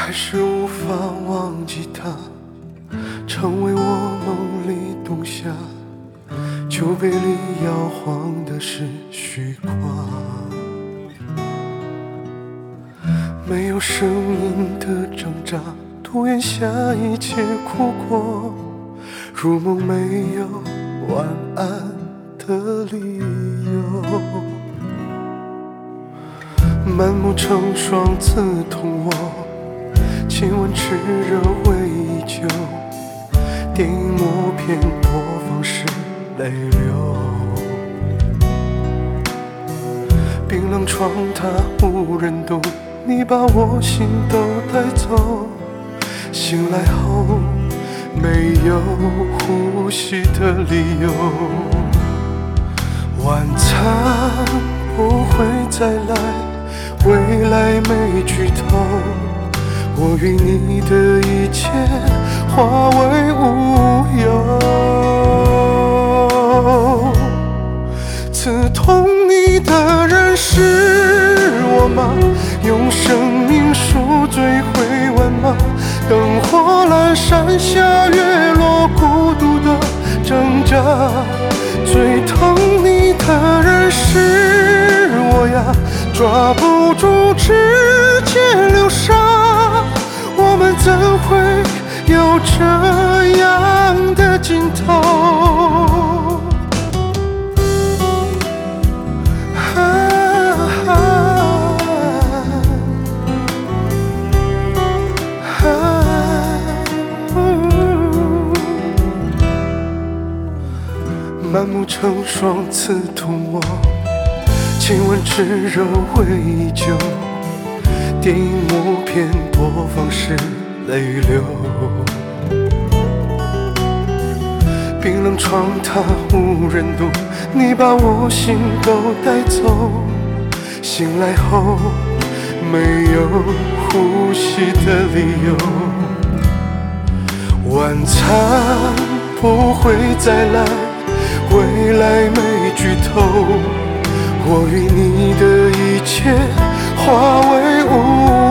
还是无法忘记他，成为我梦里冬夏，酒杯里摇晃的是虚夸，没有声音的挣扎，涂鸦下一切苦过，入梦没有晚安的理由，满目成霜刺痛我，亲吻炽热回忆旧，电影默片播放时泪流，冰冷床榻无人懂，你把我心都带走，醒来后没有呼吸的理由，晚餐不会再来，未来没剧透，我与你的一切化为乌有，刺痛你的人是我吗？用生命赎罪会晚吗？灯火阑珊下月落，孤独的挣扎，最疼你的人是我呀，抓不住指尖流沙，我们怎会有这样的尽头？满目成霜刺痛我，亲吻炽热回忆旧，电影默片播放时泪流，冰冷床榻无人懂，你把我心都带走，醒来后没有呼吸的理由，晚餐不会再来，未来没剧透，我与你的一切化为乌